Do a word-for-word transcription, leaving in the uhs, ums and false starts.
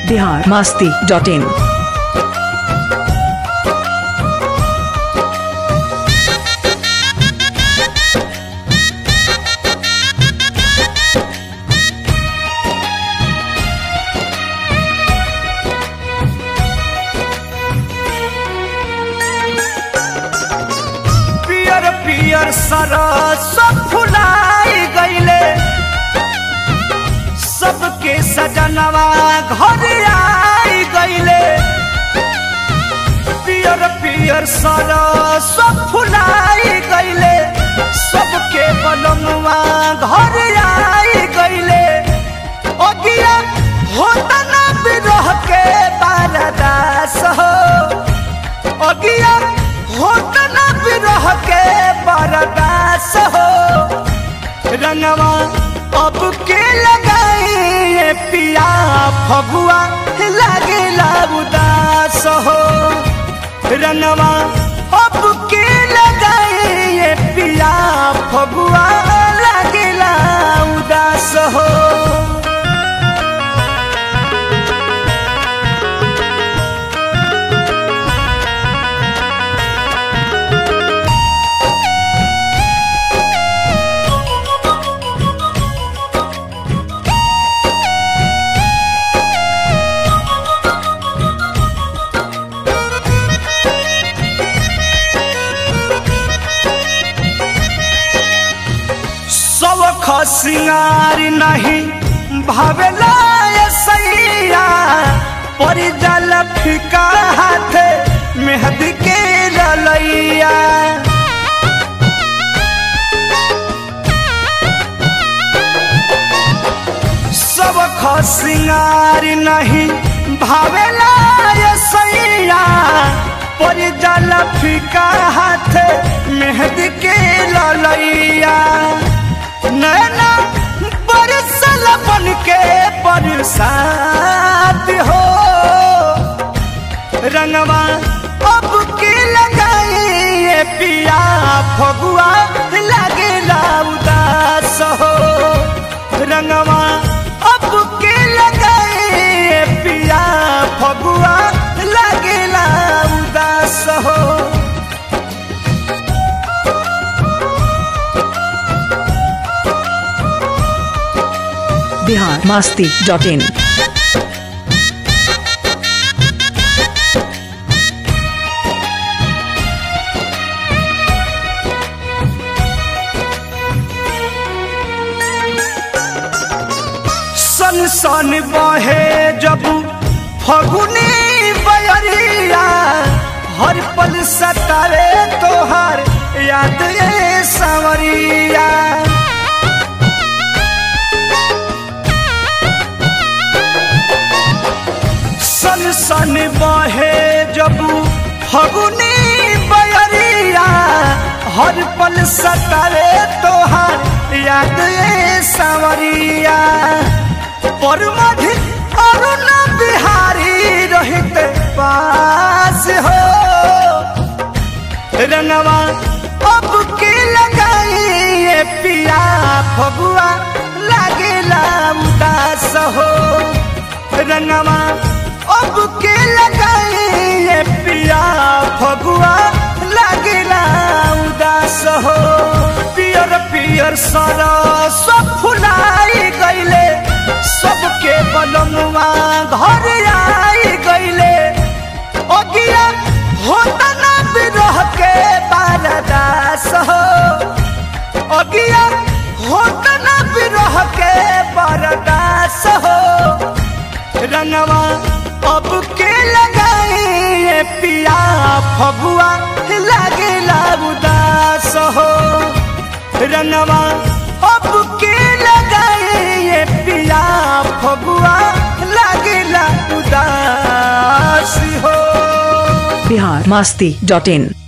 Bihar Masti dot इन। पियर पियर सरस फुलाई गईले, सबके सजनवा घर आई गईले। पियर पियर सरस फुलाई गईले, सबके बलनुआ घर आई गईले। ओगिया होता ना बिरह के बारदास हो, ओगिया होता ना बिरह के बारदास हो। रंगवा अब के लगाए पिया फगुआ लागेला उदास हो। रंगवा अब के लगाए पिया फगुआ लागेला उदास हो। सिंगार नहीं भावेला सैया, पर जल फिका हाथ मेहंदी के ललैया। सब सिंगार नहीं भावेला सैया, पर जल फिका हाथ मेहंदी के ललैया। नैना बरसल बन के बरसात हो। रंगवा अब के लगाए पिया फगुआ लागेला उदास हो। रंगवा अब के लगाए पिया फगुआ लागेला उदास हो। बिहार मस्ती डॉट इन। सन सन बहे जब फगुनी बयरिया, हर पल सतारे तोहार याद ये संवरिया। सन सन बहे जब फगुनी बयरिया, हर पल सतारे तोहार याद ये संवरिया। पर मधि अरुण बिहारी रहते पास हो। रंगवा अब के लगाए पिया फगुआ लागेला उदास हो। रंगवा अब के लगाए पिया फगुआ लागेला उदास हो। पियर पियर सरस फुलाई गईले, सबके बलनुआ घर आई गईले। ओगिया होता ना बिरह के बारदास हो, ओगिया होता ना बिरह के बारदास हो। रंगवा अब के लगाए पिया फगुआ लागेला उदास हो। रंगवा अब के लगाए पिया फगुआ लागेला उदास हो। बिहार मस्ती डॉट इन।